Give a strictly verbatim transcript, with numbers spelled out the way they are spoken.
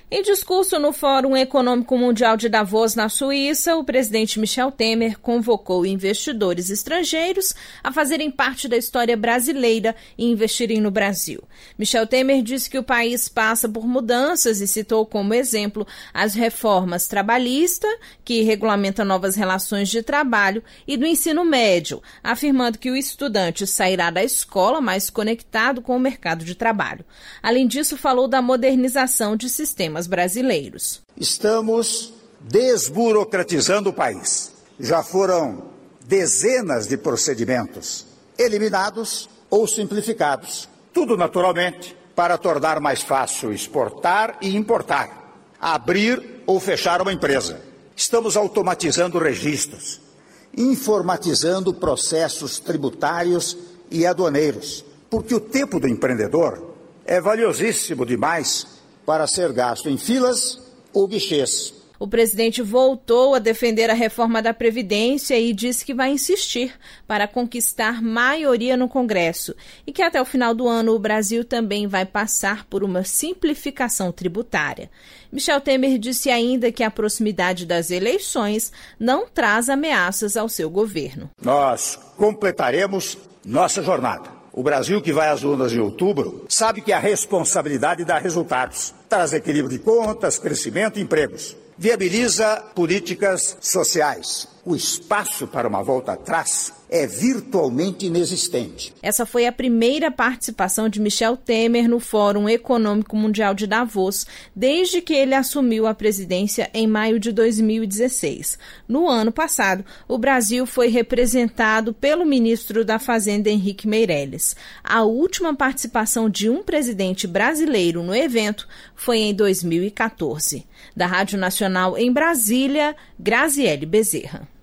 Em discurso no Fórum Econômico Mundial de Davos, na Suíça, o presidente Michel Temer convocou investidores estrangeiros a fazerem parte da história brasileira e investirem no Brasil. Michel Temer disse que o país passa por mudanças e citou como exemplo as reformas trabalhista, que regulamenta novas relações de trabalho, e do ensino médio, afirmando que o estudante sairá da escola mais conectado com o mercado de trabalho. Além disso, falou da modernização de sistemas brasileiros. Estamos desburocratizando o país. Já foram dezenas de procedimentos eliminados ou simplificados. Tudo, naturalmente, para tornar mais fácil exportar e importar, abrir ou fechar uma empresa. Estamos automatizando registros, informatizando processos tributários e aduaneiros, porque o tempo do empreendedor é valiosíssimo demais para ser gasto em filas ou guichês. O presidente voltou a defender a reforma da Previdência e disse que vai insistir para conquistar maioria no Congresso e que até o final do ano o Brasil também vai passar por uma simplificação tributária. Michel Temer disse ainda que a proximidade das eleições não traz ameaças ao seu governo. Nós completaremos nossa jornada. O Brasil que vai às urnas em outubro sabe que a responsabilidade dá resultados. Traz equilíbrio de contas, crescimento e empregos. Viabiliza políticas sociais. O espaço para uma volta atrás é virtualmente inexistente. Essa foi a primeira participação de Michel Temer no Fórum Econômico Mundial de Davos, desde que ele assumiu a presidência em maio de dois mil e dezesseis. No ano passado, o Brasil foi representado pelo ministro da Fazenda, Henrique Meirelles. A última participação de um presidente brasileiro no evento foi em dois mil e quatorze. Da Rádio Nacional em Brasília, Graziele Bezerra.